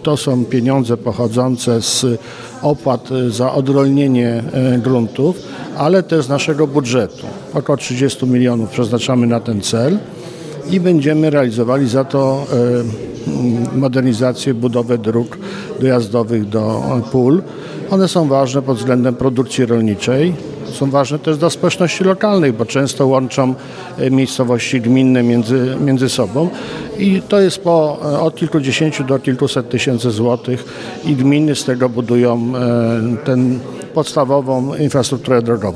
To są pieniądze pochodzące z opłat za odrolnienie gruntów, ale też z naszego budżetu. Około 30 milionów przeznaczamy na ten cel i będziemy realizowali za to modernizację, budowę dróg dojazdowych do pól. One są ważne pod względem produkcji rolniczej. Są ważne też dla społeczności lokalnych, bo często łączą miejscowości gminne między sobą i to jest od kilkudziesięciu do kilkuset tysięcy złotych i gminy z tego budują tę podstawową infrastrukturę drogową.